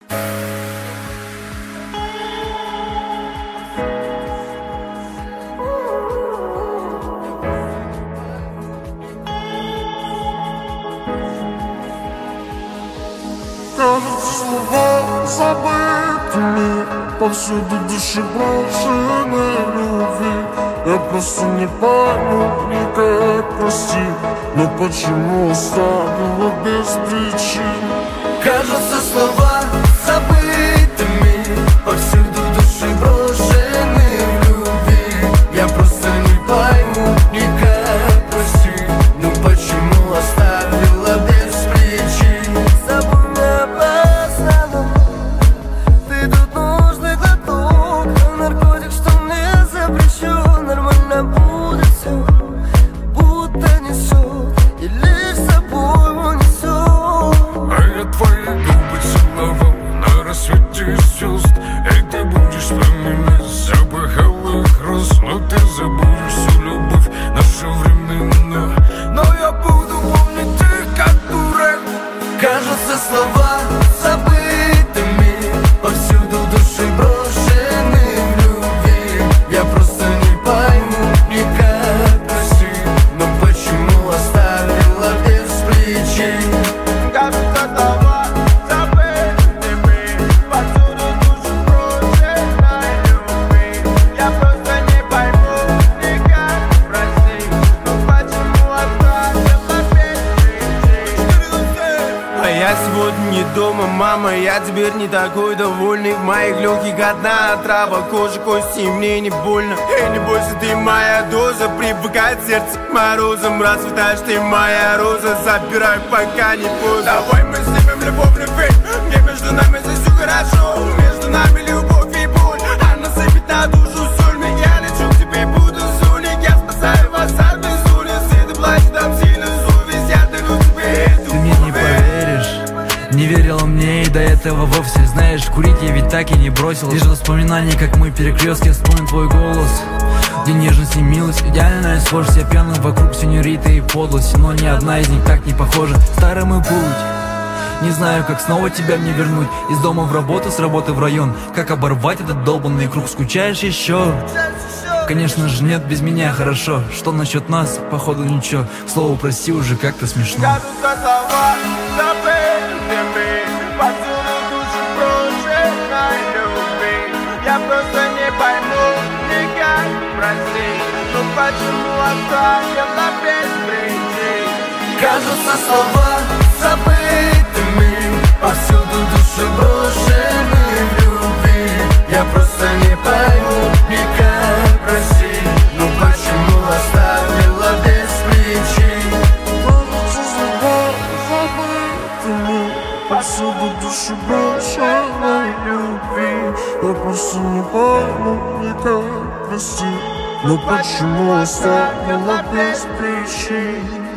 Кажется, слова забытыми, повсюду души брошены любви. Я просто не пойму никак, прости, но почему оставила без причин? Кажется, слова забытыми, повсюду души брошены в любви. Я просто не пойму никак, прости, но почему оставила без причин? Забудь меня, пожалуйста, ты тут нужный глоток, наркотик, что мне запрещен. Нормально будет все, будто несет, и лишь с собой унесет. А я твои губы целовал на рассвете звезд, и ты будешь вспоминать запах алых роз. Но ты забудешь всю любовь нашу временную, но я буду помнить их как дурак. Кажется, слова забытыми, повсюду души брошены в любви. Я просто не пойму никак, прости, но почему оставила без причин? Кажется, слова забытыми, повсюду души брошены в любви. Я просто не пойму никак, прости, но почему оставила без причин? А я сегодня не дома, мама, я теперь не такой довольный. В моих легких одна отрава, кожа, кости, и мне не больно. Эй, не бойся, ты моя доза, привыкает сердце к морозам. Расцветаешь ты, моя роза, забирай, пока не поздно. Давай мы снимем любовь, любви, где между нами здесь все хорошо. Между нами любовь и боль, она сыпет на душу соль. Я лечу к тебе, буду зулик, я спасаю вас от безумия. Все ты плачешь, там сильно совесть, я дарю тебе эту. Ты мне не поверишь, не верила мне и до этого вовсе. Знаешь, курить я ведь так и не бросил. Лишь воспоминания, как мы перекрестки, вспомнил твой голос, где нежность и милость, идеальная схожесть. Я пьяным вокруг сеньориты и подлость, но ни одна из них так не похожа. Старый мой путь, не знаю, как снова тебя мне вернуть. Из дома в работу, с работы в район. Как оборвать этот долбанный круг? Скучаешь еще? Конечно же нет, без меня хорошо. Что насчет нас? Походу ничего. К слову, прости, уже как-то смешно. Кажется, слова забытыми, повсюду души брошены любви. Я просто не пойму никак, прости, но почему оставила без причин? Кажется, слова забытыми, повсюду души брошены в любви. Я просто не пойму никак, прости, но почему оставила без причин? Кажется, слова забытыми, повсюду души брошены любви. Я просто не пойму никак, прости, но почему оставила без причин?